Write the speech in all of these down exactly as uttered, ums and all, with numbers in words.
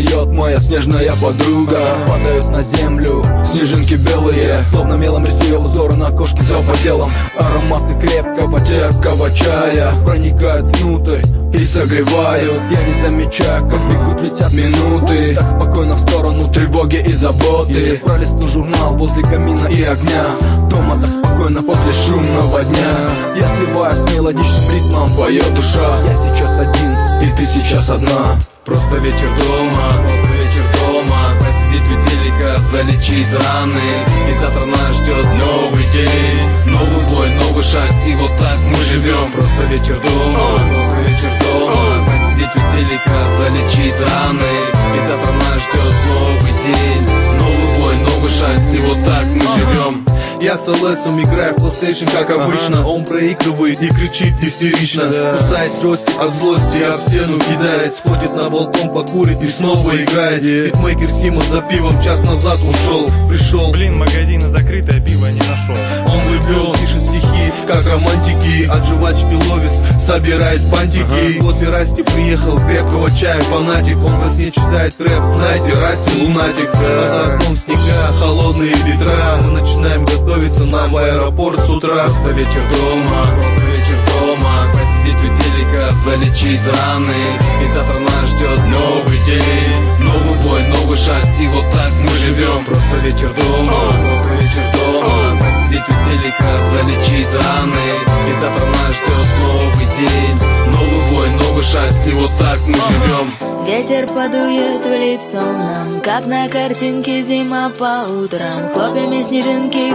поет моя снежная подруга. Падают на землю снежинки белые, словно мелом рисуя узоры на кошке запотелом. Ароматы крепкого терпкого чая проникают внутрь и согревают. Я не замечаю, как бегут, летят минуты, так спокойно в сторону тревоги и заботы. Пролистну журнал возле камина и огня, дома так спокойно после шумного дня. Я сливаюсь с мелодичным ритмом, поет душа. Я сейчас один, и ты сейчас одна. Просто вечер дома, просто вечер дома. Посидеть у телека, залечить раны. Ведь завтра нас ждет новый день, новый бой, новый шаг, и вот так мы живем. Просто вечер дома, просто вечер дома. Посидеть у телека, залечить раны. Ведь завтра нас ждет новый день, новый бой, новый шаг, и вот так мы живем. Я с ЛСом играю в PlayStation, как обычно. Он проигрывает и кричит истерично, кусает джойстик от злости, а в стену кидает. Сходит на балкон покурит и снова играет. Битмейкер Тима за пивом час назад ушел. Пришел, блин, магазина закрытое, пиво не нашел. Он влюблен, пишет стихи, как романтики. От жвачки Ловис собирает бантики. ага. Вот и Расти приехал, крепкого чая фанатик. Он во сне читает рэп, знаете, Расти лунатик. А за окном снега, холодные ветра. Мы начинаем готовиться нам в аэропорт с утра. Просто вечер дома, просто вечер дома. Посидеть у телека, залечить раны. Ведь завтра нас ждет новый день, новый бой, новый шаг, и вот так мы живем. Просто вечер дома, просто вечер дома. Посидеть у телека, залечить раны. Ведь завтра нас ждет новый день, новый бой, новый шаг, и вот так мы живем. Ветер подует в лицо нам, как на картинке зима по утрам. Хлопьями снежинки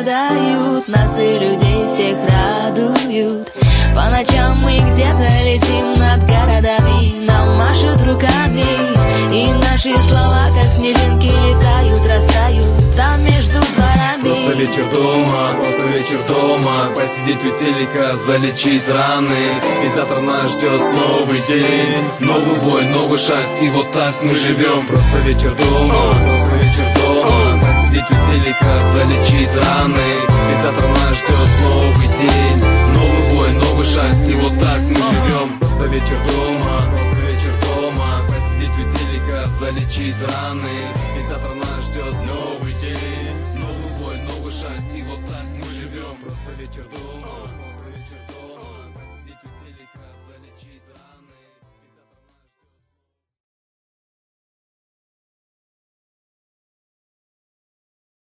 падают, нас и людей всех радуют. По ночам мы где-то летим над городами, нам машут руками, и наши слова, как снежинки, летают, растают там между дворами. Просто вечер дома, просто вечер дома. Посидеть у телека, залечить раны. Ведь завтра нас ждет новый день, новый бой, новый шаг, и вот так мы живем. Просто вечер дома, просто вечер дома. Посидеть у телека, залечить раны. Ведь завтра нас ждет новый день, новый бой, новый шаг, и вот так мы живем. Просто вечер дома, просто вечер дома. Посидеть у телека, залечить раны. Ведь завтра нас ждет новый день, новый бой, новый шаг, и вот так мы живем. Просто вечер дома.